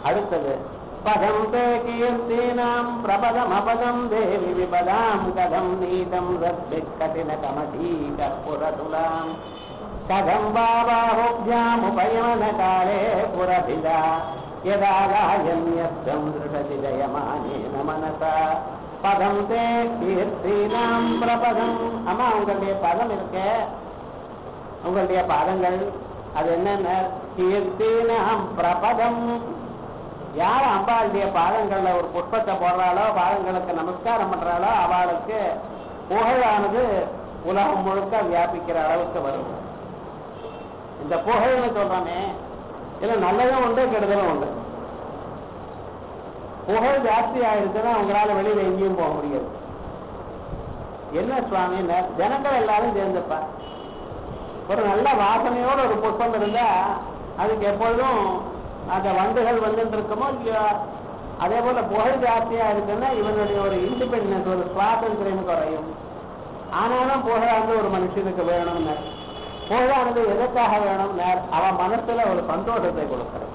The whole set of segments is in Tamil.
அடுத்தது பதம் தே கீர்த்தீனாம் பிரபதம் அபதம் தேவி விபதாம் கதம் நீதம் ரத்பி கடின கமடீ கற்புரதுலாம் கதம் பாபாஹுப்ஜாமுபயமன காலே புரபிதா யதா காயன்யஸ்தம் திருடதி ஜயமானேன மனசா பதம் தே கீர்த்தீனாம் பிரபதம். அம்மா உங்களுடைய பதம் இருக்க, உங்களுடைய பாதங்கள் அது என்னென்ன? கீர்த்தீனாம் பிரபதம். யார் அம்பாளுடைய பாதங்கள்ல ஒரு புஷ்பத்தை போடுறாளோ, பாதங்களுக்கு நமஸ்காரம் பண்றாளோ, அவளுக்கு புகழானது உலகம் முழுக்க வியாபிக்கிற அளவுக்கு வரும். இந்த புகழ்னு சொல்றோமே, இல்ல நல்லதும் உண்டு கெடுதலும் உண்டு. புகழ் ஜாஸ்தி ஆயிடுச்சுன்னா உங்களால வெளியில எங்கேயும் போக முடியாது. என்ன சுவாமி, ஜனங்கள் எல்லாரும் சேர்ந்துப்பா, ஒரு நல்ல வாசனையோட ஒரு புஷ்பம் இருந்தா அதுக்கு எப்பொழுதும் அந்த வண்டுகள் வந்துட்டு இருக்குமோ இல்லையோ, அதே போல புகழ் ஜாஸ்தியா இருக்குன்னா இவனுடைய ஒரு இண்டிபெண்டன்ஸ், ஒரு சுவாதந்திரம் குறையும். ஆனாலும் புகழானது ஒரு மனுஷனுக்கு வேணும்னு, புகழானது எதற்காக வேணும்னு அவன் மனசுல ஒரு சந்தோஷத்தை கொடுக்கிறது.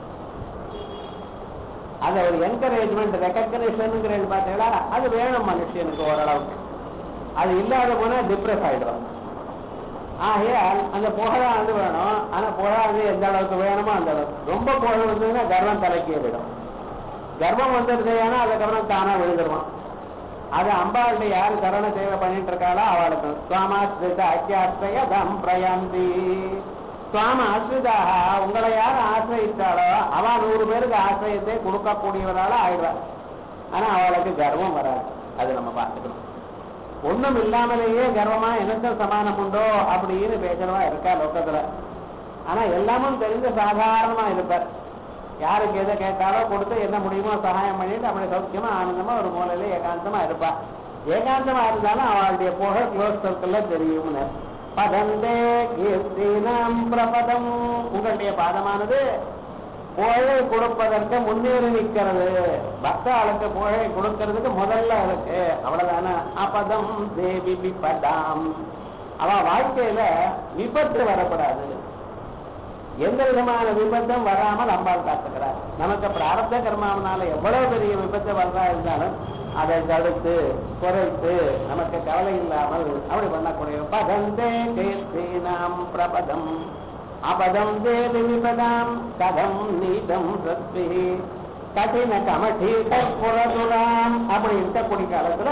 அந்த ஒரு என்கரேஜ்மெண்ட், ரெகக்னிஷன் பார்த்தீங்களா, அது வேணும் மனுஷனுக்கு ஓரளவுக்கு. அது இல்லாத போனா டிப்ரெஸ் ஆயிடும். ஆகையால் அந்த புகழானது வேணும். ஆனா புகழானது எந்த அளவுக்கு வேணுமோ அந்த அளவுக்கு. ரொம்ப புகழ் வந்ததுன்னா கர்வம் தலைக்கே விடும். கர்வம் வந்துருது, ஏன்னா அதுக்கப்புறம் தானா விழுந்துருவான். அது அம்பாளுடைய யாரு கருணை சேவை பண்ணிட்டு இருக்காளோ அவளுக்கு சுவாமாஸ்ரித அத்தியாஸ்ரய தம் பிரயாந்தி. சுவாம ஆசிரிதாக, உங்களை யார் ஆசிரியித்தாளோ அவ 100 பேருக்கு ஆசிரியத்தை கொடுக்கக்கூடியவரால ஆயிடுவார். ஆனா அவளுக்கு கர்வம் வராது. அது நம்ம பார்த்துக்கணும். ஒண்ணும் இல்லாமலேயே கர்வமா எனக்கு சமானம் உண்டோ அப்படின்னு பேசுறவா இருக்கா லோகத்துல. ஆனா எல்லாமும் தெரிஞ்ச சாதாரணமா இருப்பார். யாருக்கு எதை கேட்டாலோ கொடுத்து என்ன முடியுமோ சகாயம் பண்ணிட்டு அப்படி சௌக்கியமா ஆனந்தமா ஒரு மூலையில ஏகாந்தமா இருப்பா. ஏகாந்தமா இருந்தாலும் அவளுடைய புகழ் க்ளோஸ் சர்க்கிள்ல தெரியும். பதந்தே கீர்த்தீனாம் பிரபதம். உங்களுடைய பாதமானது புகழை கொடுப்பதற்கு முன்னேறி நிற்கிறது. பக்தாளுக்கு புகழை கொடுக்கிறதுக்கு முதல்ல இருக்கு. அவ்வளவுதான. அப்பதம் தேவி விபதாம். அவ வாழ்க்கையில விபத்து வரப்படாது. எந்த விதமான விபத்தும் வராமல் அம்பாள் காத்துக்கிறார். நமக்கு பிராரப்த கர்மாவனால எவ்வளவு பெரிய விபத்து வர்றா இருந்தாலும் அதை தடுத்து குறைத்து நமக்கு கவலை இல்லாமல் அப்படி பண்ணக்கூடிய பதந்தே கீர்த்தீனாம் பிரபதம் அபதம் தேவி விபதாம் கதம் நீதம் சத்வி கடின கமட்டி புறதுலாம். அப்படி இருக்கக்கூடிய காலத்துல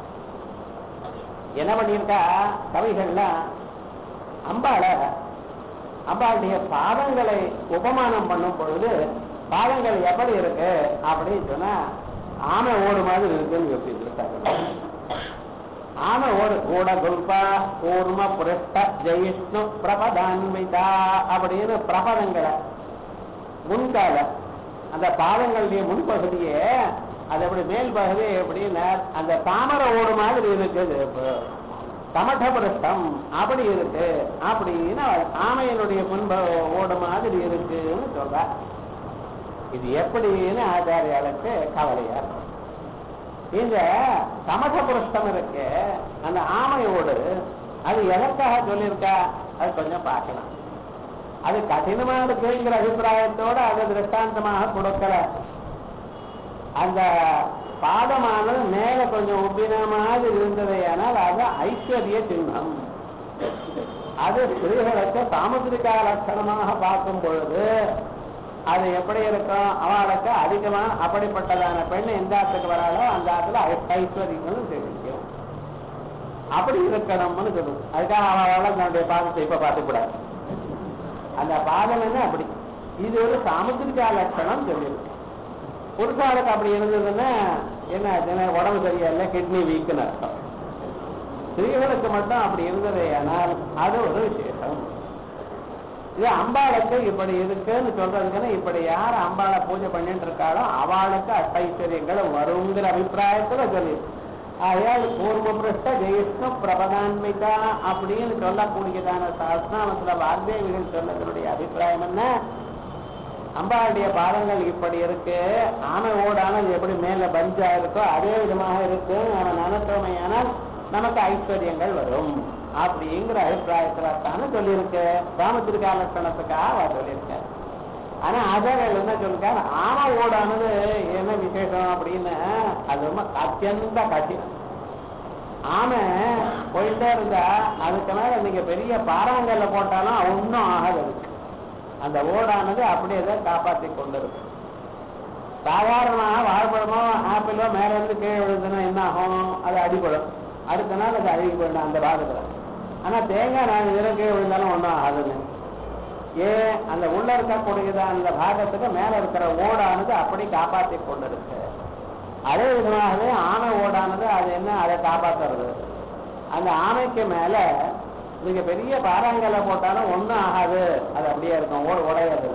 என்ன பண்ணியிருக்கா கவிகள்லாம் அம்பாளுடைய பாதங்களை உபமானம் பண்ணும் பொழுது பாதங்கள் எப்படி இருக்கு அப்படின்னு சொன்னா ஆமை ஓடு மாதிரி இருக்குன்னு யோசிச்சிருக்காங்க. ஆமை ஓடு கூட குல்பா கூர்ம புரஷ்ட ஜெயிஷ்ணு பிரபதான்விதா அப்படின்னு பிரபதங்களை முன்கால அந்த பாதங்களுடைய முன்பகுதியே அது எப்படி மேல் பகுதி எப்படின்னா அந்த தாமரை ஓடு மாதிரி இருக்குது, சமடபுரஸ்தம் அப்படி இருக்கு அப்படின்னு ஆமையனுடைய முன்ப ஓடு மாதிரி இருக்குன்னு சொல்ற. இது எப்படின்னு ஆச்சாரியாளுக்கு கவலையா இருக்கும். இந்த சமடபுரஸ்தம் இருக்கு அந்த ஆமையோடு அது எதற்காக சொல்லியிருக்கா அது கொஞ்சம் பார்க்கலாம். அது கடினமா இருக்குங்கிற அபிப்பிராயத்தோட அது திருஷ்டாந்தமாக கொடுக்கல. அந்த பாதமானது மேல கொஞ்சம் உப்பின மாதிரி இருந்தது. ஆனால் அது ஐஸ்வர்ய சின்னம். அது ஸ்திரீகளுக்கு சாமுத்திரிகா லட்சணமாக பார்க்கும் பொழுது அது எப்படி இருக்கும், அவளுக்கு அதிகமா அப்படிப்பட்டதான பெண் எந்த ஆத்துக்கு வராளோ அந்த ஆத்துல ஐஸ்வர்யங்களும் தெரியும். அப்படி இருக்கணும்னு சொல்லுது. அதுக்காக அவளால தன்னுடைய பாதத்தை இப்ப பார்த்துக்கூடாது. அந்த பாதம் என்ன அப்படி இது ஒரு சாமுத்திரிகா லட்சணம் சொல்லியிருக்கு. புருஷாளுக்கு அப்படி இருந்ததுன்னா என்ன உடம்பு சரியில்லை, கிட்னி வீக்குன்னு அர்த்தம். ஸ்திரீகளுக்கு மட்டும் அப்படி இருந்ததே ஆனால் அது ஒரு விசேஷம். இது அம்பாளுக்கு இப்படி இருக்குன்னு சொல்றதுக்குன்னு இப்படி யார் அம்பாளை பூஜை பண்ணிட்டு இருக்காளோ அவளுக்கு அஷ்டைஸ்வரியங்கள் வருங்கிற அபிப்பிராயத்துல சொல்லி ஆயால் பூர்வபிருஷ்ட ஜெயிஷ்ணு பிரபதான்மிதா அப்படின்னு சொல்லக்கூடியதான சாஸ்திராமத்துல வாக்தேவிகள் சொன்னதனுடைய அபிப்பிராயம் என்ன, அம்பாளுடைய பாதங்கள் இப்படி இருக்கு, ஆமை ஓடானது எப்படி மேல பஞ்சா இருக்கோ அதே விதமாக இருக்கு, நம்ம நினைத்தோமையானால் நமக்கு ஐஸ்வர்யங்கள் வரும் அப்படிங்கிற அபிப்பிராயத்தில்தானே சொல்லியிருக்கு. சாமுத்திரிகா லட்சணத்துக்காக அவர் சொல்லியிருக்க. ஆனா ஆச்சாரியர்கள் என்ன சொல்லிருக்காரு, ஆமை ஓடானது என்ன விசேஷம் அப்படின்னு, அது ரொம்ப அத்தியந்த கடினம். ஆமை போயிட்டே இருந்தா அதுக்கு மேல நீங்க பெரிய பாறாங்கல்ல போட்டாலும் ஒன்னும் ஆகாது. அந்த ஓடானது அப்படியே தான் காப்பாற்றி கொண்டிருக்கு. சாதாரணமாக வாழைப்பழமோ ஆப்பிளோ மேல இருந்து கீழே விழுதுன்னா என்ன ஆகும், அது அடிபடும், அடுத்த நாள் அது அழுகி போயிடும் அந்த பாகத்துல. ஆனா தேங்காய் நான் இதில் கீழே விழுந்தாலும் ஒன்றும் ஆகுதுன்னு, ஏன் அந்த உள்ள இருக்கக்கூடியது அந்த பாகத்துக்கு மேல இருக்கிற ஓடானது அப்படி காப்பாற்றி கொண்டிருக்கு. அதே விதமாகவே ஆமை ஓடானது அது என்ன, அதை காப்பாற்றுறது. அந்த ஆமைக்கு மேல நீங்க பெரிய பாறாங்கல்ல போட்டாலும் ஒன்றும் ஆகாது, அது அப்படியே இருக்கும், உடையாது.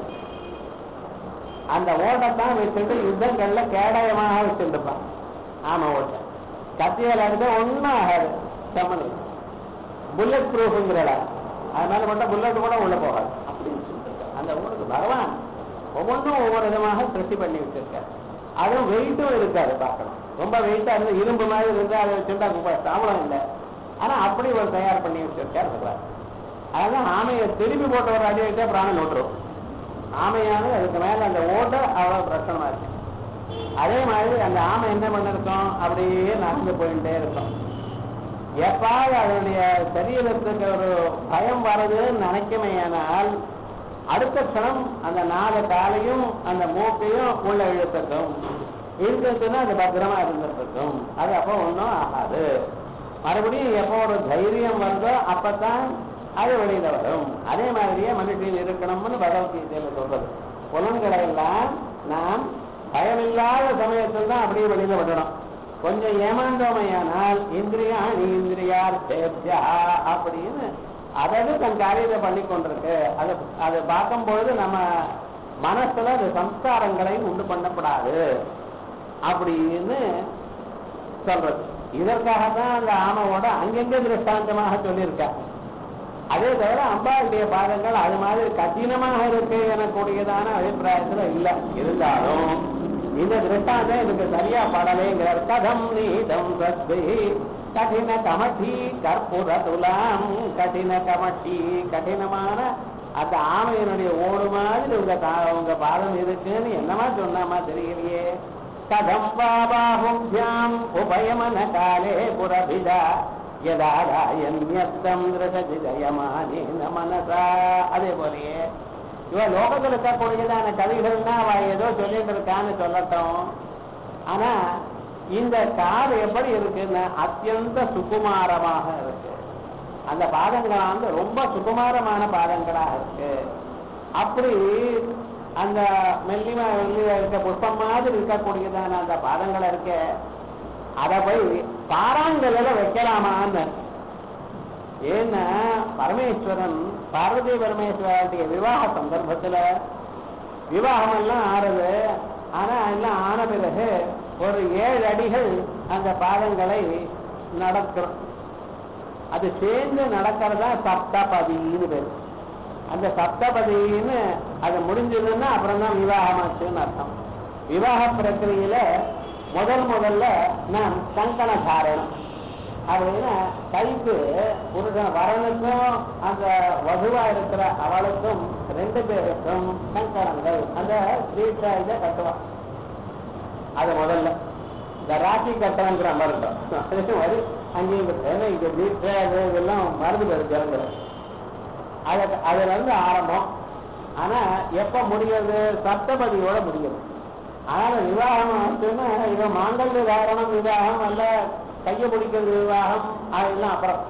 அந்த ஓட்டத்தான் வச்சுட்டு யுத்தங்கள்ல கேடயமாக வச்சுருப்பான் ஆமை ஓட்ட. கத்தியால் அடிச்சா ஒன்றும் ஆகாது, சமணி புல்லட் ப்ரூஃப்ங்கிறடா, அதனால மட்டும் புல்லட் கூட உள்ள போகாது அப்படின்னு சொல்லிட்டு அந்த ஊருக்கு பகவான் ஒவ்வொன்றும் ஒவ்வொரு விதமாக திருஷ்டி பண்ணி வச்சிருக்காரு. அதுவும் வெயிட்டும் இருக்காது, பார்க்கணும். ரொம்ப வெயிட்டா இருந்து இரும்பு மாதிரி இருந்து அதை வச்சுட்டா சாமலம் இல்லை, ஆனா அப்படி ஒரு தயார் பண்ணி வச்சிருக்காரு பகவான். அதான் ஆமையை திரும்பி போட்ட ஒரு அடி வச்சா பிராணம் ஓட்டுரும். ஆமையானது அதுக்கு மேல அந்த ஓட்ட அவ்வளவு பிரச்சனமா இருக்கு. அதே மாதிரி அந்த ஆமை என்ன பண்ணிருக்கோம், அப்படியே நடந்து போயிட்டே இருக்கும். எப்பாவது அதனுடைய சரீரத்துக்கு ஒரு பயம் வருதுன்னு நினைக்குமையானால் அடுத்த க்ஷணம் அந்த 4 காலையும் அந்த மூக்கையும் உள்ள இழுத்துக்கும். இழுத்துன்னா அது பத்திரமா இருந்துருக்கும், அது அப்போ ஒன்றும் ஆகாது. மறுபடியும் எப்போ ஒரு தைரியம் வருதோ அப்பத்தான் அது வெளியில வரும். அதே மாதிரியே மனுஷன் இருக்கணும்னு பகவத்கீதையில சொல்றது. புலன்களை எல்லாம் நாம் பயமில்லாத சமயத்தில் தான் அப்படியே வெளியில விடணும். கொஞ்சம் ஏமாந்தோமையானால் இந்திரியாணி இந்திரியார் சேப்யா அப்படின்னு அதாவது தன் காரியத்தை பண்ணி கொண்டிருக்கு. அதை பார்க்கும் பொழுது நம்ம மனசுல அது சம்ஸ்காரங்களை உண்டு பண்ணப்படாது அப்படின்னு சொல்றது. இதற்காகத்தான் அந்த ஆமையோட அங்கெங்கே திருஷ்டாந்தமாக சொல்லியிருக்க. அதே தவிர அம்பாளுடைய பாதங்கள் அது மாதிரி கடினமாக இருக்கு எனக்கூடியதான அபிப்பிராயத்துல இல்லை. இருந்தாலும் இந்த திருஷ்டாந்தம் இதுக்கு சரியா படலைங்கிற கதம் நீதம் சத்வி கடின கமட்டி கற்பூர துலாம் கடின கமட்டி கடினமான அந்த ஆமையினுடைய ஓடு மாதிரி உங்க பாதம் இருக்குன்னு என்னமா சொன்னாமா தெரியலையே. கதம் பாபாஹுப்யாம் உபயமன காலே புரபிதா யதாராயன்யஸ்தம் திருஷஜயமானேன மனசா. அதே போலயே இவன் லோகத்தில் இருக்கக்கூடியதான கவிகள்னா அவ ஏதோ சொல்லிட்டு இருக்கான்னு சொல்லட்டும். ஆனா இந்த காது எப்படி இருக்குன்னு அத்தியந்த சுகுமாரமாக இருக்கு. அந்த பாதங்கள் ரொம்ப சுகுமாரமான பாதங்களாக இருக்கு. அப்படி அந்த மெல்லிமா வெள்ளியா இருக்க புஷ்பம் மாதிரி இருக்கக்கூடியதான அந்த பாதங்கள் இருக்க, அதை போய் பாறாங்கல்ல வைக்கலாமான்னு. ஏன்னா பரமேஸ்வரன் பார்வதி பரமேஸ்வரனுடைய விவாக சந்தர்ப்பத்துல விவாகம் எல்லாம் ஆறுது. ஆனா எல்லாம் ஆன பிறகு ஒரு 7 அடிகள் அந்த பாதங்களை நடக்கிறோம். அது சேர்ந்து நடக்கிறதா சப்தபதின்னு பேர். அந்த சப்தபதின்னு அது முடிஞ்சதுன்னா அப்புறம் தான் விவாகமாச்சுன்னு அர்த்தம். விவாக பிரக்கிரியில முதல்ல நாம் கங்கண தாரணம் அப்படின்னா கைக்கு புருஷன் வரனுக்கும் அந்த வதுவா இருக்கிற அவளுக்கும் 2 பேருக்கும் கங்கணங்கள் அந்த ஸ்ரீஷா இதை கட்டுவான். அது முதல்ல இந்த ராக்கி கட்டங்கிற மாதிரி இருக்கும். அது அங்கேயும் இது தீட்சை இதெல்லாம் மருந்து பெருக்கிறாங்க. அதுல இருந்து ஆரம்பம். ஆனா எப்ப முடியாது, சப்தபதியோட முடியும். அதனால விவாகம் ஆச்சுன்னா இவன் மாங்கல்ய தாரணம் விவாகம் அல்ல கையை பிடிக்கிறது விவாகம் அதெல்லாம் அப்புறம்.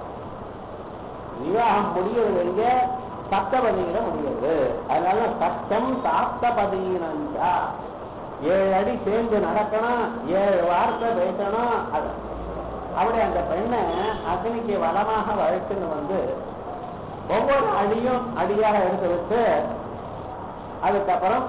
விவாகம் முடியறது எங்க, சப்தபதியில முடியாது. அதனால சப்தம் சாப்தபதியினா 7 அடி சேர்ந்து நடக்கணும், 7 வார்த்தை பேசணும். அது அப்படி அந்த பெண்ணை அக்னிக்கு வளமாக வளர்த்துன்னு வந்து ஒவ்வொரு அடியும் அடியாக எடுத்து வச்சு அதுக்கப்புறம்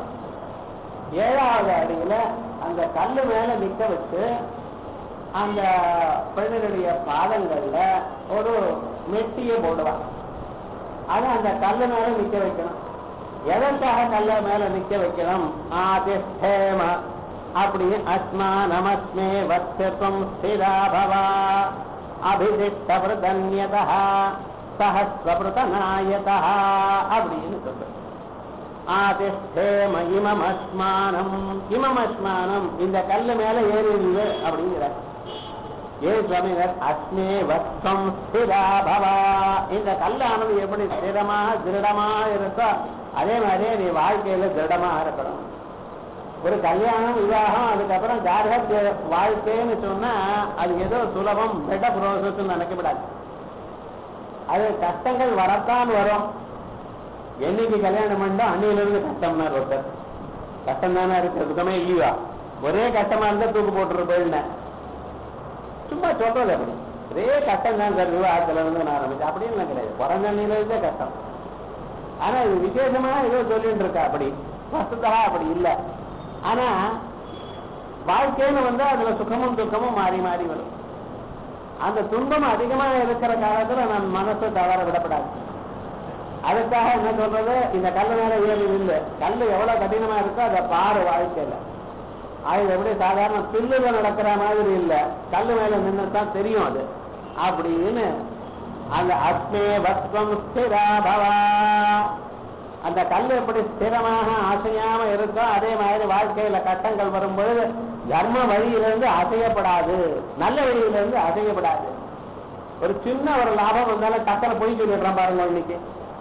7வது அடியில அந்த கல்லு மேல நிக்க வச்சு அந்த பெண்ணுடைய பாதங்கள்ல ஒரு மெட்டியை போடுவான். அது அந்த கல்லு மேல நிக்க வைக்கணும். எதற்காக கல்ல மேல நிக்க வைக்கணும், ஆதிஷ்டேம அப்படி அஸ்மா நமஸ்மே வத்சம் ஸ்திரா பவா அபிதிஷ்ட பிரதன்யதா சஹஸ்வபிருதநாயதா அப்படின்னு சொல்ற. ஆதிஷ்டேம இமமஸ்மானம். இமமஸ்மானம் இந்த கல்லு மேல ஏறிடுது அப்படிங்கிற. ஏன் சுவாமிகள் அஸ்மே வஸ்தம் ஸ்திரா பவா. இந்த கல்லானது எப்படி ஸ்திரமா திருடமா இருக்கோ அதே மாதிரியே நீ வாழ்க்கையில திருடமா இருக்கணும். ஒரு கல்யாணம் விவாகம் அதுக்கப்புறம் கார்ஹத்திய வாழ்க்கைன்னு சொன்னா அது ஏதோ சுலபம் பெட்ட ப்ரோசஸ் நினைக்கப்படாது. அது கஷ்டங்கள் வரத்தான் வரும். என்னைக்கு கல்யாணம் பண்ணோம் அன்னையிலிருந்து கஷ்டம்னா ஒருத்தர் கஷ்டம் தானே இருக்கு. சுத்தமே இல்லையா? ஒரே கஷ்டமா இருந்தா தூக்கு போட்டுரு போயிருந்தேன். சும்மா சொல்றது அப்படி ஒரே கஷ்டம் தான் சார் விவாகத்துல இருந்து நான் ஆரம்பிச்சேன் அப்படின்னு கிடையாது. பிறந்த நிலையிலே கஷ்டம். ஆனா இது விசேஷமா ஏதோ சொல்லிட்டு இருக்கா அப்படி வசதா அப்படி இல்லை. ஆனா வாழ்க்கைன்னு வந்து அதுல சுகமும் துக்கமும் மாறி மாறி வரும். அந்த துன்பம் அதிகமா இருக்கிற காலத்துல நான் மனசை தவற விடப்படாது. அதுக்காக என்ன சொல்றது, இந்த கல்லு மேல ஏறி இல்லை. கல்லு எவ்வளவு கடினமா இருக்கோ அதை பாரு வாழ்க்கையில. அது எப்படி சாதாரண பில்லுல நடக்கிற மாதிரி இல்லை, கல்லு மேல நின்றுதான் தெரியும் அது அப்படின்னு. அந்த அஸ்மே வஸ்வம் ஸ்திரா பவா. அந்த கல்லு எப்படி ஸ்திரமாக அசையாம இருக்கோ அதே மாதிரி வாழ்க்கையில கட்டங்கள் வரும்பொழுது தர்ம வழியிலிருந்து அசையப்படாது, நல்ல வழியிலிருந்து அசையப்படாது. ஒரு சின்ன ஒரு லாபம் வந்தாலும் டக்குனு போய் சொல்லிடுறான் பாருங்க. இன்னைக்கு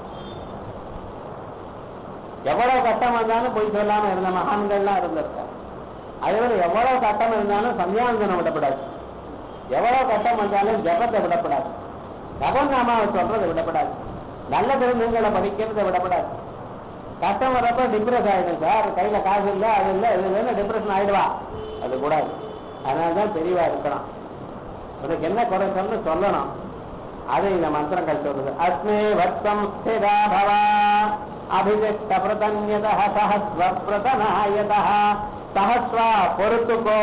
எவ்வளவு கட்டம் வந்தாலும் போய் சொல்லாம இருந்த மகான்கள்லாம் இருந்திருக்க. அதேപോലെ எவ்வளவு கட்டம் இருந்தாலும் சந்தியாவந்தனம் விடப்படாது. எவ்வளவு கட்டம் வந்தாலும் ஜபத்தை விடப்படாது. ஜபநாமாவை சொல்றதை விடப்படாது. நல்ல கிரந்தங்களை படிக்கிறத விடப்படாது. கஷ்டம் வரப்ப டிப்ரெஸ் ஆயிடும் சார், கையில காசு இல்லை அது இல்லை இது இல்லைன்னு டிப்ரெஷன் ஆயிடுவா. அது கூடாது. அதனால்தான் தெளிவா இருக்கணும். உனக்கு என்ன குறைச்சல்னு சொல்லணும். அதை இந்த மந்திரங்கள் சொல்றது. அஸ்மே வத்சம் ஸ்திரா பவா அபிஜக்த பிரதன்யதா சஹஸ்வ பிரதனாயதா. சஹஸ்வா பொறுத்துக்கோ.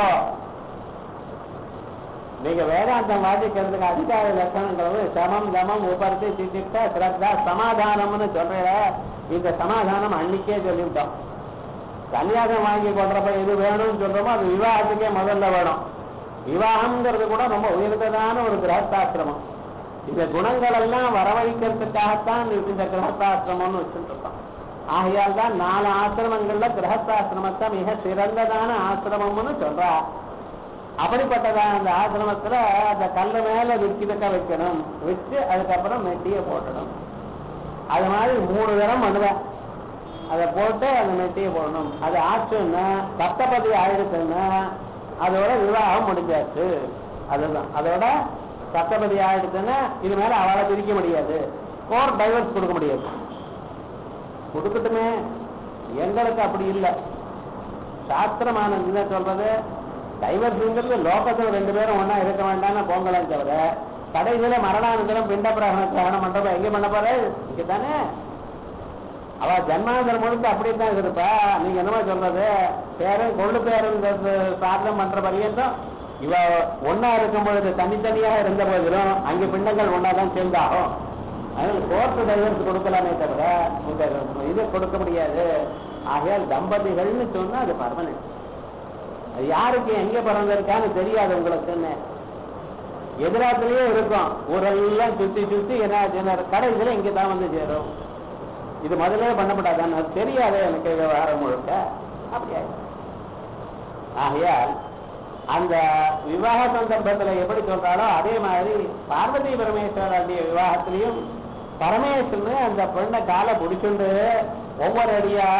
நீங்க வேதாந்தம் வாசிக்கிறதுக்கு அதிகார லட்சணங்கிறது சமம் தமம் உபர்த்தி சித்திட்ட ஸ்ரத்தா சமாதானம்னு சொல்ற. இந்த சமாதானம் அன்னைக்கே சொல்லிவிட்டோம். கல்யாணம் வாங்கி கொள்றப்ப எது வேணும்னு சொல்றோமோ அது விவாகத்துக்கே முதல்ல வேணும். விவாகம்ங்கிறது கூட ரொம்ப உயர்ந்ததான ஒரு கிரகஸ்தாசிரமம். இந்த குணங்கள் எல்லாம் வரவழைக்கிறதுக்காகத்தான் இந்த கிரகஸ்தாசிரமம்னு வச்சுட்டு இருக்கோம். ஆகையால் தான் 4 ஆசிரமங்கள்ல கிரகஸ்தாசிரமத்தை மிக சிறந்ததான ஆசிரமம்னு சொல்றா. அப்படிப்பட்டதான அந்த ஆசிரமத்துல அந்த கல்லு மேல விற்கிதக்க வைக்கணும். வச்சு அதுக்கப்புறம் மெட்டியை போட்டணும். அது மாதிரி 3 தரம் பண்ணுவேன். அதை போட்டு அந்த மெட்டியை போடணும். அது ஆச்சுன்னா சப்தபதி ஆயிடுச்சுன்னா அதோட விவாகம் முடிஞ்சாச்சு. அதுதான் அதோட சப்தபதி ஆயிடுச்சுன்னா இது மேல அவளை பிரிக்க முடியாது. கோர்ட் டைவர்ஸ் கொடுக்க முடியாது. கொடுக்கட்டுமே, எங்களுக்கு அப்படி இல்லை. சாஸ்திரமான என்ன சொல்றது, டைவர்ஸ்ங்கிறது லோகத்துல 2 பேரும் ஒன்னா இருக்க வேண்டாம்னு போங்கலாம் தவிர கடைசியில மரணானந்தரம் பிண்ட பிரகணம் பண்றப்ப எங்க பண்ண போற இங்கதானே. அவ ஜன்மாந்தரம் முழுக்க அப்படித்தான் இருப்பா. நீங்க என்னமா சொல்றது, பேரன் கொண்டு பேரன் சாதனம் பண்ற பரியந்தம் இவ ஒன்னா இருக்கும் பொழுது தனித்தனியாக இருந்த போதிலும் அங்க பிண்டங்கள் ஒன்னாதான் சேர்ந்தாகும். அதனால கோர்ட்டு டைவர்ஸ் கொடுக்கலாமே தவிர இது கொடுக்க முடியாது. ஆகையால் தம்பதிகள்னு சொன்னா அது பர்மனன்ட். அது யாருக்கு எங்க பிறந்திருக்கான்னு தெரியாது உங்களுக்குன்னு. எதிராத்திலேயே இருக்கும். ஊரெல்லாம் சுத்தி சுத்தி என்ன கடைசியில இங்கதான் வந்து சேரும். இது முதலே பண்ணப்படாதான்னு அது தெரியாது எனக்கு விவகாரம் முழுக்க. அப்படியா? ஆகையால் அந்த விவாக சந்தர்ப்பத்துல எப்படி சொல்றாலோ அதே மாதிரி பார்வதி பரமேஸ்வரனுடைய விவாகத்திலையும் பரமேஸ்வரன் அந்த பெண்ணை காலை பிடிச்சுண்டு ஒவ்வொரு அடியா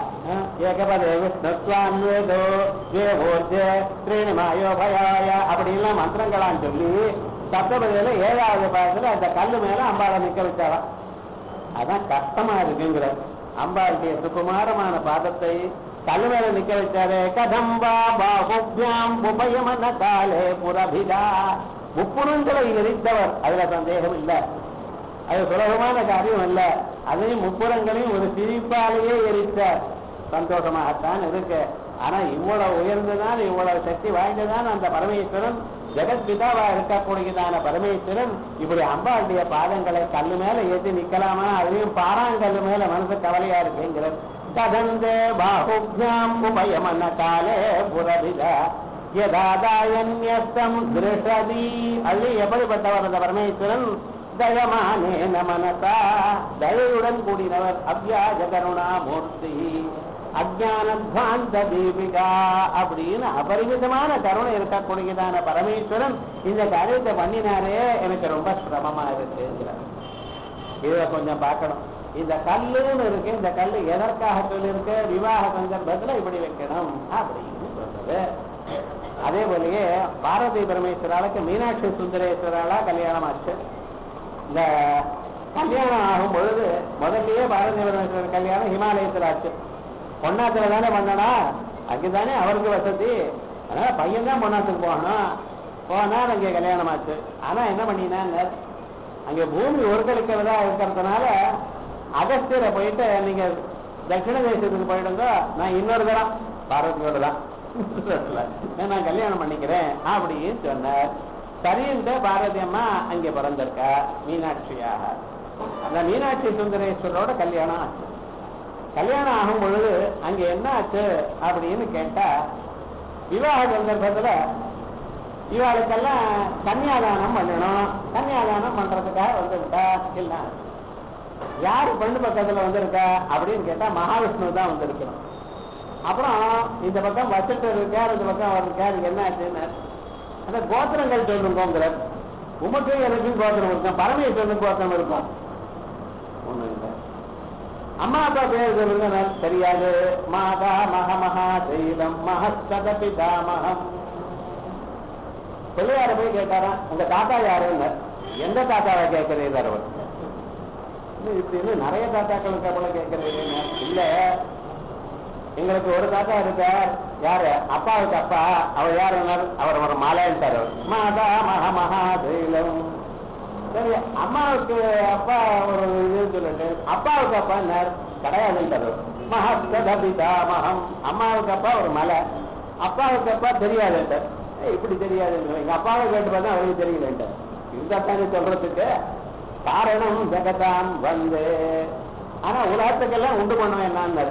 அப்படின்லாம் மந்திரங்களான்னு சொல்லி சப்தபதியில 7வது பாகத்துல அந்த கல்லு மேல அம்பாளை நிக்க வச்சாலாம். அதான் கஷ்டமா இருக்குங்கிற அம்பாளுடைய சுகுமாரமான பாதத்தை கல்லு மேல நிக்க வச்சாரு. கதம்பா பாகுபியாம் உபயமன காலே புரபிதா. முப்புறங்களை எரித்தவர், அதுல சந்தேகம் இல்லை. அது சுலபமான காரியம் அல்ல. அதையும் முப்புறங்களையும் ஒரு சிரிப்பாலேயே எரித்தார். சந்தோஷமாகத்தான் இருக்கு. ஆனா இவ்வளவு உயர்ந்துதான் இவ்வளவு சக்தி வாய்ந்ததான் அந்த பரமேஸ்வரன், ஜெகத் பிதாவா இருக்கக்கூடியதான பரமேஸ்வரன் இப்படி அம்பாளுடைய பாதங்களை கல்லு மேல ஏற்றி நிக்கலாமா? அதையும் பாறாங்கல்லு மேல மனசு கவலையா இருக்குங்கிறது. கதந்தே பாகுபியாம் உபயமன காலே புரபிதா யதாதாயன்யஸ்தம் திருஷதி. அது எப்படிப்பட்டவர் அந்த பரமேஸ்வரன்? தயமானேன மனசா தயவுடன் கூடினவர் அவ்யாஜ கருணா மூர்த்தி அஜானத்வாந்த தீபிகா அப்படின்னு அபரிமிதமான கருணை இருக்கக்கூடியதான பரமேஸ்வரன் இந்த காரியத்தை பண்ணினாரே எனக்கு ரொம்ப சிரமமா இருக்குங்கிறார். இதை கொஞ்சம் பார்க்கணும். இந்த கல்லுன்னு இருக்கு, இந்த கல்லு எதற்காக சொல்லியிருக்கு? விவாக சந்தர்ப்பத்துல இப்படி வைக்கணும் அப்படின்னு சொல்றது. அதே போலயே பாரதி பரமேஸ்வராளுக்கு மீனாட்சி சுந்தரேஸ்வராளா கல்யாணம் ஆச்சு. இந்த கல்யாணம் ஆகும் பொழுது முதல்லயே பாரதி பரமேஸ்வரர் கல்யாணம் ஹிமாலயத்தில் ஆச்சு. பொன்னாத்துல தானே பண்ணனா, அங்கதானே அவருக்கு வசதி. அதனால பையன் தான் பொன்னாத்துக்கு போகணும். போனா அங்கே கல்யாணம் ஆச்சு. ஆனா என்ன பண்ணினா, அங்க பூமி ஒருத்தருக்கிறதா இருக்கிறதுனால அகஸ்தியரை போயிட்டு நீங்க தட்சிண தேசத்துக்கு போயிடுங்க, நான் இன்னொரு தரம் பார்வதியோட தான் நான் கல்யாணம் பண்ணிக்கிறேன் அப்படின்னு சொன்னார். சரின்ற பாரதி அம்மா அங்கே பிறந்திருக்கா மீனாட்சியாக. அந்த மீனாட்சி சுந்தரேஸ்வரோட கல்யாணம் ஆச்சு. கல்யாணம் ஆகும் பொழுது அங்க என்ன ஆச்சு அப்படின்னு கேட்டா, விவாக சந்தர்ப்பத்துல இவாளுக்கெல்லாம் கன்னியாதானம் பண்ணணும். கன்னியாதானம் பண்றதுக்காக வந்திருக்கா. இல்ல யாரு பெண்ணு பக்கத்துல வந்திருக்கா அப்படின்னு கேட்டா மகாவிஷ்ணு தான் வந்திருக்கணும். அப்புறம் இந்த பக்கம் வச்சுட்டு இருக்கார், இந்த பக்கம் இருக்காரு. என்ன ஆச்சுன்னு அந்த கோத்திரங்கள் சொல்லுங்கிற உமக்கு எனக்கும் கோத்திரம் இருக்கும், பரமேஸ்வரனுக்கு கோத்திரம் இருக்கும். ஒண்ணு இல்லை. அம்மா அப்பா பேர் சொல்லுங்க தெரியாது. மாதா மகமஹா தெய்வம் மகஸ்கத பிதாமகம். பிள்ளையார போய் கேட்டாராம், உங்க தாத்தா யாருன்னு. எந்த தாத்தாவை கேட்கறீங்க அவர்? இப்படின்னு நிறைய தாத்தாக்களுக்கு போல கேட்கறீங்க. இல்ல, எங்களுக்கு ஒரு தாத்தா இருக்கார். யாரு? அப்பாவுக்கு அப்பா. அவர் யாரு? அவர் ஒரு மலைன்ட்டார். மாதா மகமஹா தெய்வம். சரி, அம்மாவுக்கு அப்பா ஒரு இதுன்னு சொல்லிட்டு அப்பாவுக்கு அப்பா கிடையாதுன்றார். மகஸ்கதபிதாமகம். அம்மாவுக்கு அப்பா ஒரு மலை, அப்பாவுக்கு அப்பா தெரியாதுன்ட்டு. இப்படி தெரியாது, எங்க அப்பாவை கேட்டு பார்த்தா அவருக்கு தெரியலன்ட்டு. இதுதானே சொல்றதுக்கு காரணம் ஜெகதான் வந்து. ஆனா உலகத்துக்கெல்லாம் உண்டு பண்ணுவேன் என்னன்னு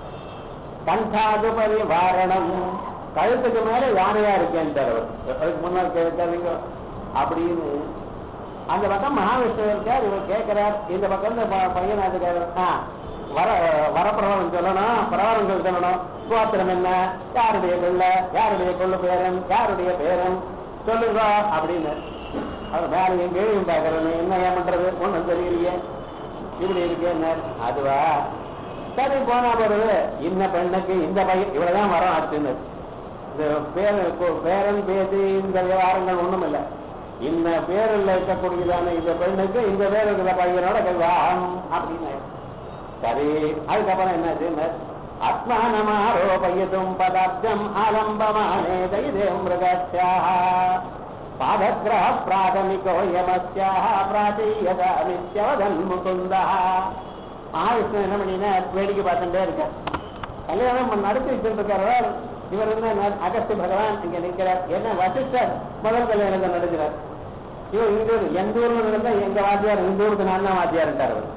கண்டாது பரிவாரணம். கழுத்துக்கு மேல யானையா இருக்கேன் அதுக்கு முன்னாள் கேட்காதீங்க அப்படின்னு. அந்த பக்கம் மகாவிஷ்ணு இருக்கார், இவர் கேட்கிறார். இந்த பக்கம் இந்த பையனாட்டுக்காரு வரப்பிரவரம் சொல்லணும், பிரவரங்கள் சொல்லணும். கோத்திரம் என்ன, யாருடைய பிள்ளை, யாருடைய கொள்ளு பேரன், யாருடைய பேரன் சொல்லுங்க அப்படின்னு. அவர் வேற எங்க கேள்வியும் பார்க்கறேன்னு. என்ன ஏன் பண்றது, ஒண்ணும் தெரியலையே, இப்படி இருக்கேன்னு. அதுவா சரி போனா போறது. இந்த பெண்ணுக்கு இந்த பையன் இவ்வளவுதான் வரும் ஆச்சுன்னு. பேரன் பேசி இந்த விவகாரங்கள் ஒண்ணும் இல்லை. இந்த பேரில் இருக்கக்கூடியதான இந்த பெண்ணுக்கு இந்த பேர் இருக்கிற பையனோட விவாகம் அப்படின்னு. சரி, அதுக்கப்புறம் என்னாச்சு? ஆத்மானமாரோபயதும் பதாப்தம் ஆலம்பமானே தைதே மிருகாச்சாஹ பாதக்ரஹ பிராதமிகோ யமஸ்யாஹ பிராதீயதாமித்யவதன் முகுந்தஹ. மகாவிஷ்ணு என்ன பண்ணினா வேடிக்கை பார்த்துட்டே இருக்க. கல்யாணம் நடத்தி வச்சுட்டு இருக்கிறவர் இவர் என்ன அகஸ்தி பகவான் இங்க நிற்கிறார். என்ன வசிஷ்டர் முதல் கல்யாணத்தை நடக்கிறார். இவர் இந்த எந்த ஊர்ல நடந்தா எங்க வாத்தியார், இந்த ஊருக்கு நான் தான் வாத்தியார் இருக்கார். அவர்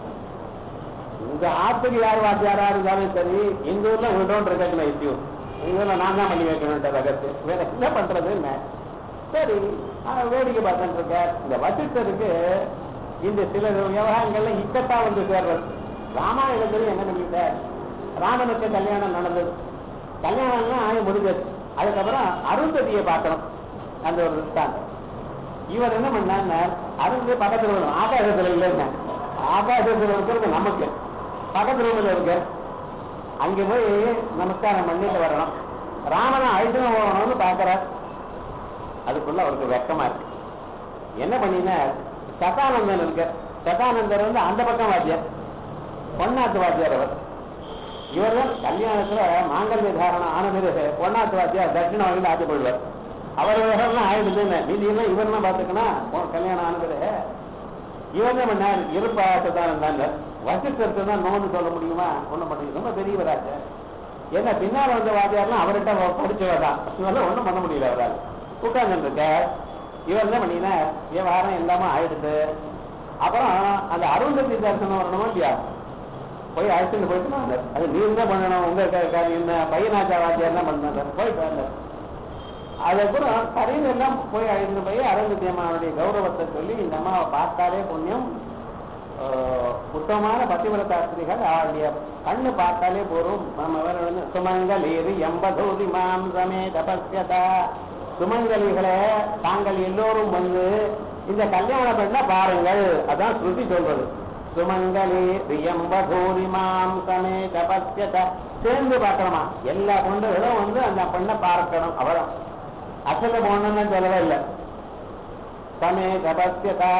இந்த ஆத்துக்கு யார் வாத்தியாரா இருந்தாலும் சரி, இந்த ஊர்ல விடோன் இருக்கல இஷ்யூ, இந்த ஊர்ல நான் தான் பண்ணி வைக்கணும் அகஸ்தி. வேற என்ன பண்றது என்ன? சரி, வேடிக்கை பார்த்துட்டு இருக்கார். இந்த வசிஷ்டருக்கு இந்த சில விவகாரங்கள்ல இக்கட்டா வந்து சேர்றது. ராமாயணத்துல என்ன பண்ணிட்டார்? ராமனுக்கு கல்யாணம் நடந்தது. கல்யாணம்லாம் ஆய முடிஞ்சது. அதுக்கப்புறம் அருந்ததியை பார்க்கணும். அந்த ஒரு விஸ்தாந்தம். இவர் என்ன பண்ணார்? அருந்தி பக்கத்துல வரும். ஆகாசத்துல இல்லைங்க, ஆகாசத்துல இருக்கிறது நமக்கு பக்கத்து ரூமில் இருக்கு. அங்கே போய் நமஸ்காரம் பண்ணிட்டு வரணும். ராமனை அழைத்து போகணும்னு பார்க்கிறார். அதுக்குள்ள அவருக்கு வெக்கமா இருக்கு. என்ன பண்ணினார்? சதானந்தன் இருக்கு. சதானந்தர் வந்து அந்த பக்கம் வாத்தியார், பொன்னாத்து வாத்தியார். அவர் இவர் தான் கல்யாணத்துல மாங்கல்ய தாரணம் ஆனது. பொன்னாத்து வாத்தியார் தட்சிண வகையில் ஆட்சி கொள்வார். அவர் விவகாரம் ஆயிடுதுன்னு மீதியெல்லாம் இவர் தான் பார்த்துக்கணும். கல்யாணம் ஆனது இவர் தான் பண்ணார். இருப்பா சதானந்தான் வசிஷ்டருக்கு தான் நோன்னு சொல்ல முடியுமா? ஒண்ணும் பண்ண ரொம்ப பெரியவராச்சு. ஏன்னா பின்னால் வந்த வாத்தியார்லாம் அவர்கிட்ட படிச்சவர்தான். இவரெல்லாம் ஒண்ணும் பண்ண முடியல. அவரால் உட்கார்ந்து இருக்க. இவர் தான் பண்ணினா விவகாரம் எல்லாமே ஆயிடுது. அப்புறம் அந்த அருந்ததி தரிசனம் வரணுமா இல்லையா? போய் அழைச்சிட்டு போயிட்டு அது நீர் தான் பண்ணணும். உங்க என்ன பையனாச்சா வாத்தியார் தான் பண்ணாங்க. போயிட்டு வந்தார். அதுக்கப்புறம் கரையிலெல்லாம் போய் அழைந்து போய் அருந்ததி அம்மாவுடைய கௌரவத்தை சொல்லி இந்த அம்மாவை பார்த்தாலே புண்ணியம், உத்தமமான பத்திவிரதாஸ்திரிகள் அவளுடைய கண்ணு பார்த்தாலே போரும். நம்ம வேற சுமங்கலீர் எம்பதூதி மாம்சமே தபஸ்யதா, சுமங்கலிகளை தாங்கள் எல்லோரும் வந்து இந்த கல்யாண பெண்ணை பாருங்கள். அதான் ஸ்ருதி சொல்றது. சுமங்கலி ரியம்பதூரி மாம்சமே தபஸ்யதா, சேர்ந்து பார்க்கணுமா, எல்லா பொண்ணுகளும் வந்து அந்த பெண்ணை பார்க்கணும். அவரும் அசல பொண்ணுன்னு சொல்லவே இல்லை. சமே தபஸ்யதா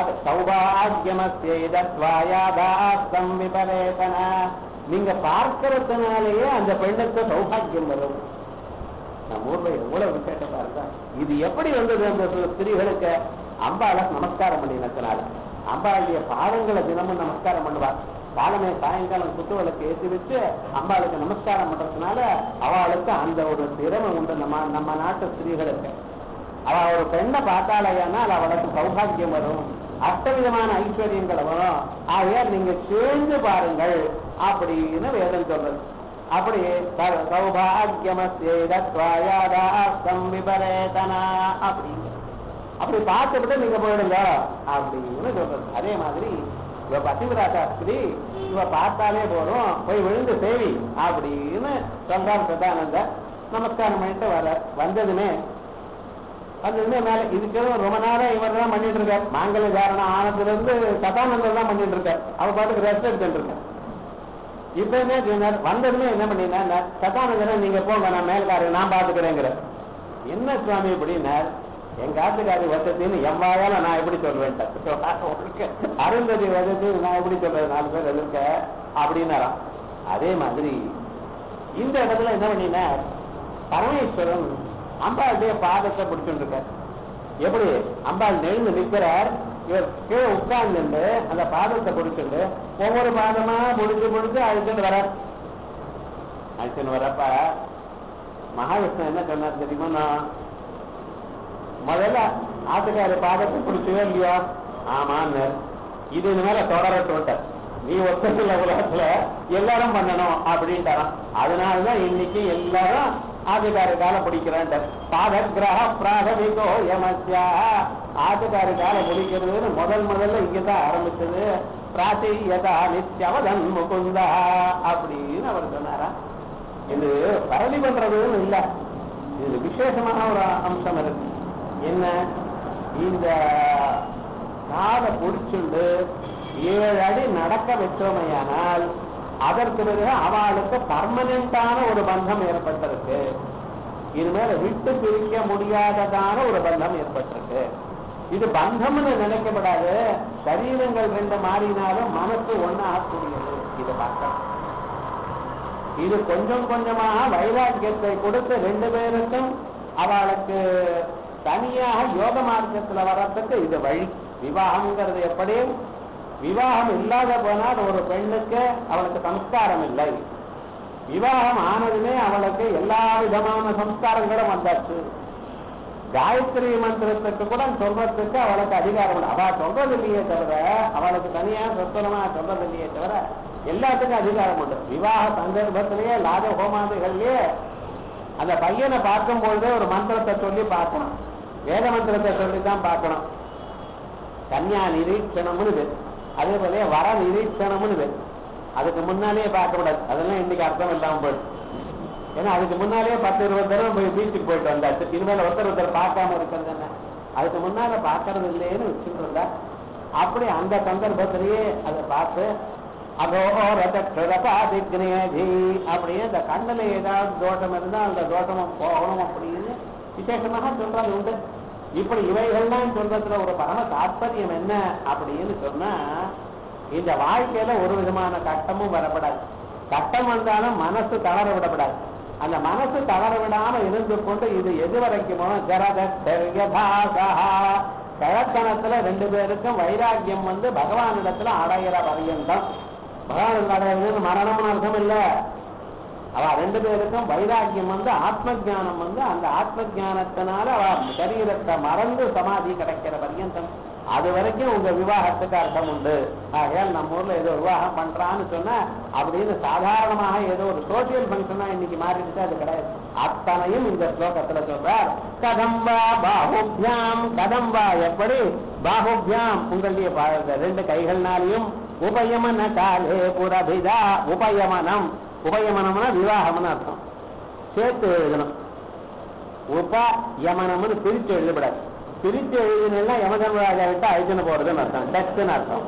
சௌபாகியமஸ்யம் விபரேதன, நீங்க பார்க்கறதுனாலேயே அந்த பெண்ணுக்கு சௌபாகியம் வரும். நம்ம ஊர்ல எவ்வளவு விசேஷமா இருக்கா. இது எப்படி வந்தது? அந்த ஸ்திரீகளுக்கு அம்பாளை நமஸ்காரம் பண்ணினதுனால, அம்பாளுடைய பாதங்களை தினமும் நமஸ்காரம் பண்ணுவார். காலமே சாயங்காலம் குத்துவிளக்கு ஏற்றி வச்சு அம்பாளுக்கு நமஸ்காரம் பண்றதுனால அவளுக்கு அந்த ஒரு திறமை உண்டு. நம்ம நாட்டு ஸ்திரீகளுக்கு அவ ஒரு பெண்ணை பார்த்தாலேயானால் அவளுக்கு சௌபாகியம் வரும், அஷ்டவிதமான ஐஸ்வர்யங்கள் வரும். ஆகையால் நீங்க சேர்ந்து பாருங்கள் அப்படின்னு வேதம் சொல்றது. அப்படி சௌபாகியமஸ்யம் விபரேதனா அப்படிங்க, அப்படி பார்த்துவிட்டு நீங்க போயிடுங்க அப்படின்னு சொல்றது. அதே மாதிரி இவ பத்திவிராசாஸ்திரி, இவ பார்த்தாலே போறோம், போய் விழுந்து சேவி அப்படின்னு சொல்றார் சதானந்த. நமஸ்காரம் பண்ணிட்டு வர வந்ததுமே மேல இதுக்கு ரொம்ப நேரம் இவர் தான் பண்ணிட்டு இருக்கார். மாங்கல்ய தாரணம் ஆனதுல இருந்து சதானந்தர் தான் பண்ணிட்டு இருக்கார். அவர் பாட்டுக்கு ரெஸ்ட் எடுத்துட்டு இருக்கார். இப்ப என்ன சொன்னார்? வந்ததுமே என்ன பண்ணினா, சதானந்தரை நீங்க போங்க, நான் மேல்காரு நான் பாத்துக்கிறேங்கிற. என்ன சுவாமி அப்படின்னார்? எங்க ஆத்துக்காரி வசத்தின்னு எவ்வாறால நான் எப்படி சொல்வேன், அருந்ததி வசதி நான் எப்படி சொல்றது, 4 பேர் எதிர்க்க அப்படின்னாராம். அதே மாதிரி இந்த இடத்துல என்ன பண்ணினார்? பரமேஸ்வரன் அம்பாளுடைய பாதத்தை பிடிச்சுட்டு இருக்கார். எப்படி அம்பாள் நெழுந்து நிற்கிறார், இவர் கீழே உட்கார்ந்து அந்த பாதத்தை பிடிச்சுட்டு ஒவ்வொரு பாதமா பிடிச்சு அழிச்சுட்டு வரார். அழிச்சுன்னு வரப்ப மகாவிஷ்ணு என்ன சொன்னார் தெரியுமா? முதல்ல ஆத்துக்கார பாதத்தை பிடிச்சவே இல்லையா? ஆமான்னு. இது மேல தொடரட்டு, நீ ஒத்தல உலகத்துல எல்லாரும் பண்ணணும் அப்படின்ட்டாராம். அதனாலதான் இன்னைக்கு எல்லாரும் ஆத்துக்கார கால பிடிக்கிறான். பாதகிரக பிராதமிகோ யமஸ்யா, ஆத்துக்கார கால பிடிக்கிறதுன்னு முதல்ல இங்கதான் ஆரம்பிச்சது. பிராச்சீயதா நித்யவதன் முகுந்தா அப்படின்னு அவர் சொன்னாரா. இது பரவி பண்றதுன்னு இல்லை, இது விசேஷமான ஒரு அம்சம் இருக்கு. என்ன? இந்த காதை பிடிச்சுண்டு 7 அடி நடக்க வச்சோமையானால் அதற்கு பிறகு அவளுக்கு பர்மனண்டான ஒரு பந்தம் ஏற்பட்டிருக்கு. இனிமேல விட்டு பிரிக்க முடியாததான ஒரு பந்தம் ஏற்பட்டிருக்கு. இது பந்தம்னு நினைக்கப்படாது. சரீரங்கள் 2 மாறினாலும் மனசு ஒண்ணு ஆகக்கூடியது. இதை பார்க்கலாம். இது கொஞ்சம் கொஞ்சமா வைராக்கியத்தை கொடுத்து 2 பேருக்கும் அவளுக்கு தனியாக யோக மார்க்கத்துல வர்றதுக்கு இது வழி. விவாகம்ங்கிறது எப்படி? விவாகம் இல்லாத போனால் ஒரு பெண்ணுக்கு அவளுக்கு சம்ஸ்காரம் இல்லை. விவாகம் ஆனதுமே அவளுக்கு எல்லா விதமான சம்ஸ்காரங்களும் வந்தாச்சு. காயத்ரி மந்திரத்துக்கு கூட சொல்றதுக்கு அவளுக்கு அதிகாரம் உண்டு. அவள் சொல்றது இல்லையே தவிர, அவளுக்கு தனியா சொத்தனமா சொல்றது இல்லையே தவிர எல்லாத்துக்கும் அதிகாரம் உண்டு. விவாக சந்தர்ப்பத்திலேயே லாஜ ஹோமாதிகள்லயே அந்த பையனை பார்க்கும் பொழுதே ஒரு மந்திரத்தை சொல்லி பார்க்கணும், வேத மந்திரத்தை சொல்லித்தான் பார்க்கணும். கன்யா நிரீட்சணம்னு பேர், அதே போல வர நிரீட்சணம்னு பேர். அதுக்கு முன்னாலேயே பார்க்க கூடாது. அதெல்லாம் இன்னைக்கு அர்த்தம் இல்லாம போயிடுச்சு. ஏன்னா அதுக்கு முன்னாலேயே 10-20 தடவை போய் பீச்சுக்கு போயிட்டு வந்தாச்சு. இனிமேல் ஒருத்தர் பார்க்காம இருக்கிறது என்ன? அதுக்கு முன்னால பார்க்கறது இல்லைன்னு வச்சுட்டு இருந்தா. அப்படி அந்த சந்தர்ப்பத்திலேயே அதை பார்த்து அப்படியே இந்த கண்ணுல ஏதாவது தோட்டம் இருந்தா அந்த தோட்டமும் போகணும் அப்படின்னு விசேஷமாக சொல்றது உண்டு. இப்படி இவைகள்லாம் சொல்றதுல ஒரு பரம தாற்பயம் என்ன அப்படின்னு சொன்னா, இந்த வாழ்க்கையில ஒரு விதமான கட்டமும் வரப்படாது. கட்டம் வந்தாலும் மனசு தளர விடப்படாது. அந்த மனசு தளர விடாம இருந்து கொண்டு இது எது வரைக்குமோ கிழக்கணத்துல 2 பேருக்கும் வைராக்கியம் வந்து பகவானிடத்துல அடையிற பரியந்தம். பகவான் அடையிறது மரணம்னு அர்த்தம் இல்ல. அவ 2 பேருக்கும் வைராக்கியம் வந்து ஆத்ம ஜானம் வந்து அந்த ஆத்ம ஜானத்தினால அவ சரீரத்தை மறந்து சமாதி கிடைக்கிற பரியந்தம் அது வரைக்கும் உங்க விவாகத்துக்கு அர்த்தம் உண்டு. ஆகையால் நம்ம ஊர்ல ஏதோ விவாகம் பண்றான்னு சொன்னா அப்படின்னு சாதாரணமாக ஏதோ ஒரு சோசியல் பங்கனா இன்னைக்கு மாறிடுச்சு, அது கிடையாது. அத்தனையும் இந்த ஸ்லோகத்துல சொல்றார். கதம்பா பாஹுபியாம், கதம்பா எப்படி, பாஹுபியாம் உங்களுடைய ரெண்டு கைகள்னாலையும், உபயமன காலே புரபிதா, உபயமனம், உபயமனம்னா விவாகம்னு அர்த்தம், சேர்த்து எழுதணும். உபயமனம்னு பிரித்து எழுதப்படாது. பிரித்து எழுதினா யமதர்மராஜா விட்டு அழிச்சுன்னு போறதுன்னு அர்த்தம், டெக்ஸ்ட்னு அர்த்தம்.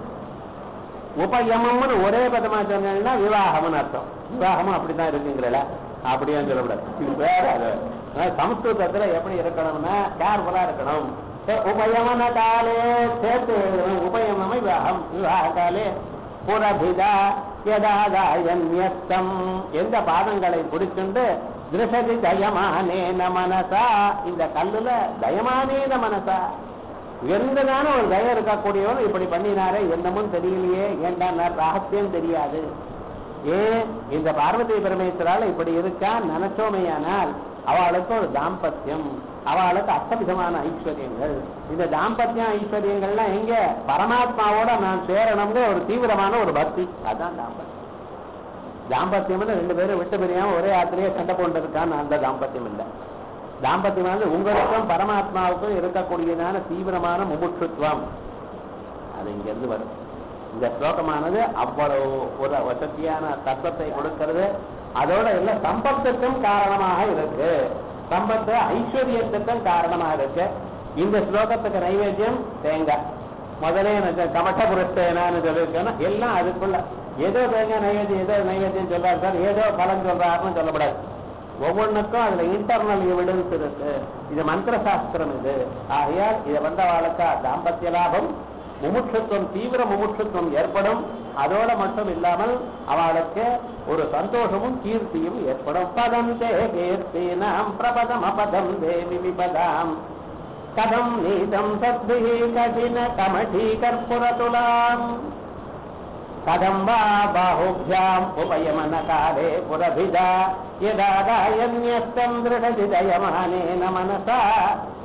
உபயமம்னு ஒரே பதமா சொன்னா விவாகம்னு அர்த்தம். விவாகமும் அப்படித்தான் இருக்குங்கிறல, அப்படியான்னு சொல்லக்கூடாது. இது வேற. அது சமஸ்கிருதத்துல எப்படி இருக்கணும்னா கேர்ஃபுல்லா இருக்கணும். உபயமன காலே சேர்த்து எழுதணும். உபயமமை விவாகம், விவாக காலே புரபிதா யதாதாயன்யஸ்தம், எந்த பாதங்களை பிடிச்சுண்டு திருஷதி தயமானேன மனசா, இந்த கல்லுல தயமானேன மனசா, உயர்ந்ததான ஒரு தயம் இருக்கக்கூடியவன் இப்படி பண்ணினாரே, என்னமும் தெரியலையே, ஏண்டான ரகசியம் தெரியாது. ஏன் இந்த பார்வதி பரமேஸ்வரால இப்படி இருக்கா நினைச்சோமையானால் அவளுக்கு ஒரு தாம்பத்தியம், அவளுக்கு அஷ்டவிதமான ஐஸ்வர்யங்கள். இந்த தாம்பத்தியம் ஐஸ்வர்யங்கள்லாம் எங்க, பரமாத்மாவோட நான் சேரணும்னு ஒரு தீவிரமான ஒரு பக்தி, அதான் தாம்பத்தியம். தாம்பத்தியம்னு ரெண்டு பேரும் விட்டு பிரியாம ஒரே ஆத்திலேயே சண்டை போட்டு இருக்கான்னு அந்த தாம்பத்தியம் இல்லை. தாம்பத்தியம் உங்களுக்கும் பரமாத்மாவுக்கும் இருக்கக்கூடியதான தீவிரமான முமுட்சுத்துவம், அது இங்க இருந்து வரும். இந்த ஸ்லோகமானது அவ்வளவு ஒரு வசதியான தத்துவத்தை கொடுக்கிறது. அதோட எல்லாம் சம்பத்துக்கும் காரணமாக இருக்கு, சம்பத்து ஐஸ்வர்யத்துக்கும் காரணமாக இருக்கு. இந்த ஸ்லோகத்துக்கு நைவேத்தியம் தேங்காய். முதலே எனக்கு கமட்ட புரட்சேனான்னு சொல்லியிருக்கேன்னா எல்லாம் அதுக்குள்ள ஏதோ தேங்காய் நைவேத்தியம், ஏதோ நைவேத்தியம் சொல்றாரு சார், ஏதோ பலன் சொல்றாருன்னு சொல்லப்படாது. ஒவ்வொன்றுக்கும் அதுல இன்டர்னல் எவிடன்ஸ் இருக்கு. இது மந்திர சாஸ்திரம் இது. ஆகையால் இதை வந்த வாழ்க்கை தாம்பத்திய லாபம், முமுட்சுத்துவம், தீவிர முமுட்சுத்துவம் ஏற்படும். அதோட மட்டும் இல்லாமல் அவளுக்கு ஒரு சந்தோஷமும் கீர்த்தியும் ஏற்படும். பதம் தே கீர்த்தினாம் பிரபதம் அபதம் தேவி விபதாம் கதம் நீதம் சத்பிஹி கடின கமடீ கற்புரதுலாம் கதம் வா பாஹுப்யாம் உபயமன காலே புரபிதா யதா காயன்யஸ்தம் திருஷதி தயமானேன மனசா